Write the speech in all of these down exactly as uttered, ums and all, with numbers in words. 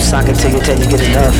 sock until you, till you get enough.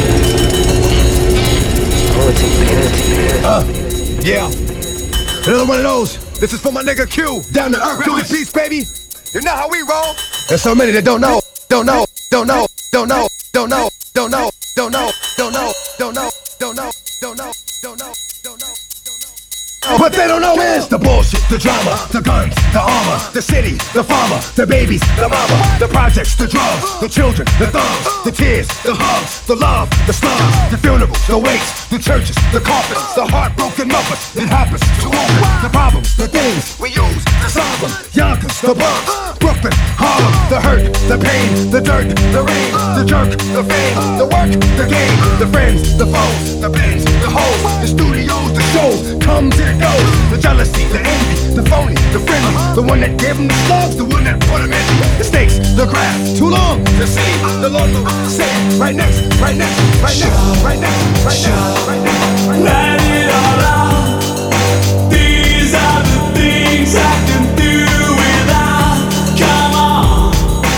Oh, it take pain, it take pain. Uh, yeah. Another one of those. This is for my nigga Q. Down to earth, to the beats, baby. You know how we roll. There's so many that don't know, don't know, don't know, don't know, don't know, don't know, don't know, don't know, don't know, don't know, don't know, don't know, don't know. What they don't know is the bullshit, the drama, the guns, the armor, the city, the farmer, the babies, the mama, the projects, the drugs, the children, the thugs, the tears, the hugs, the love, the slums, the funerals, the wakes, the churches, the coffins, the heartbroken mothers. It happens too often. The problems, the things we use to solve them. Yonkers, the Bronx, Brooklyn, Harlem, the hurt, the pain, the dirt, the rain, the jerk, the fame, the work, the game, the friends, the foes, the bands, the hoes, the studios, the shows, comes and goes. The jealousy, the envy, the phony, the friendly, the one that gave them the slugs, the one that put them in. The stakes, the grass, too long to see. The Lord will say, right next, right next, right next, right next, right next, right next, right next. Let it all out. These are the things I can do without. Come on,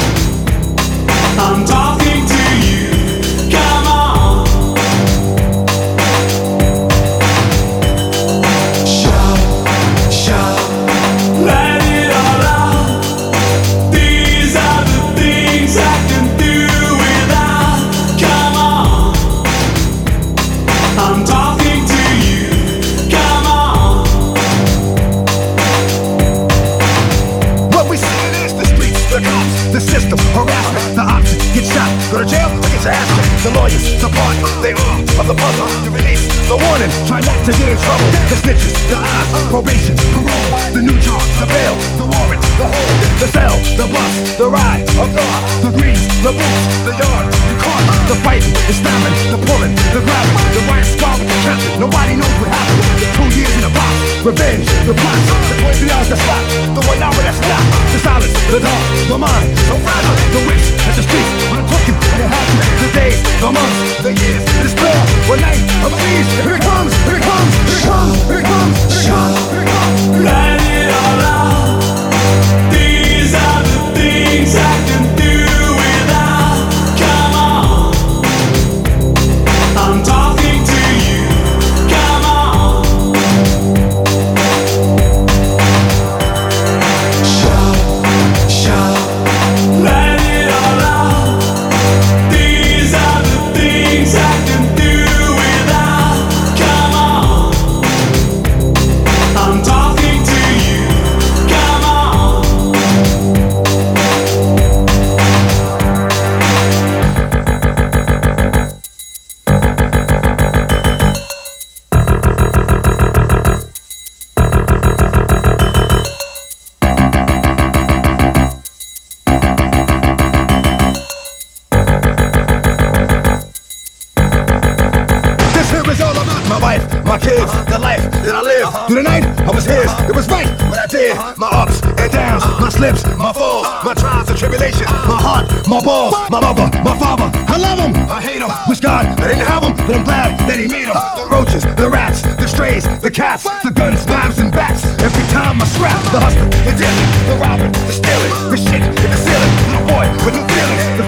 I'm talking to you. Come on. Shout, shout, let it all out. These are the things I can do without. Come on, I'm talking to you. Come on. What we see is the streets, the cops, the system, harassment, the options. Get shot, go to jail, or get your ass kicked. The lawyers, the party, they all of the puzzle. The release, the warning, try not to get in trouble. The snitches, the odds, probation, parole, the new charge, the bail, the warrant, the hold, the cell, the bus, the ride, of God, the grease, the boots, the yard, the caught, the fighting, the stabbing, the pulling, the grabbing, the riot squad with the captain. Nobody knows what happened. The two years in a box, revenge, the plots, the twenty hours that stop, the one hour that's not, the silence, the dark, the mind, so fragile, the wish, at the streets, when I'm talking, when it happens, the days, the months, the years, the despair, one night of unease. Here it comes, here it comes, here it comes, here it comes, here it comes, here it comes. Let it all out. These are the things I can do without. Come on, I'm talking to you. Come on. Shout, shout, let it all out. These are the things I can do without. Come on, I'm talking to you. Come on. This here is all about my wife, my kids, the life that I live. Through the night, I was his. It was right what I did. My ups and downs, my slips, my falls, my trials and tribulations, my heart, my balls, my mother, my father. I love him, I hate him. Wish God I didn't have him, but I'm glad that he made him. The roaches, the rats, the strays, the cats, the guns, knives, and bats. Every time I scrap, the hustling, the dealing, the robbing, the stealing, the shit in the ceiling. Little boy with no feelings.